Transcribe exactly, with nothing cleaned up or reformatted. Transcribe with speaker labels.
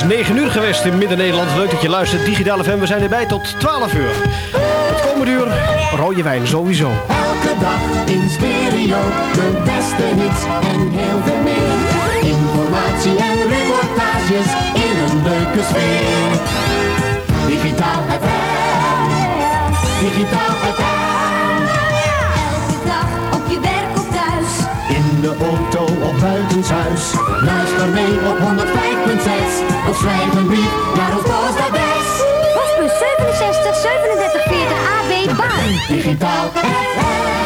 Speaker 1: is negen uur geweest in Midden-Nederland. Leuk dat je luistert. Digitale F M, we zijn erbij tot twaalf uur. Het komende uur, rode wijn sowieso.
Speaker 2: Elke dag in stereo, de beste hits en heel veel meer. Informatie en reportages in een leuke sfeer. Digitaal F M, Digitaal F M.
Speaker 3: Elke dag op je werk of thuis.
Speaker 2: In de auto of buitenshuis. Luister mee op honderd vijf punt zes. Of schrijf een brief naar ons postadres.
Speaker 3: Postbus zevenenzestig zevenendertig veertig A B Baan.
Speaker 2: Digitaal F M.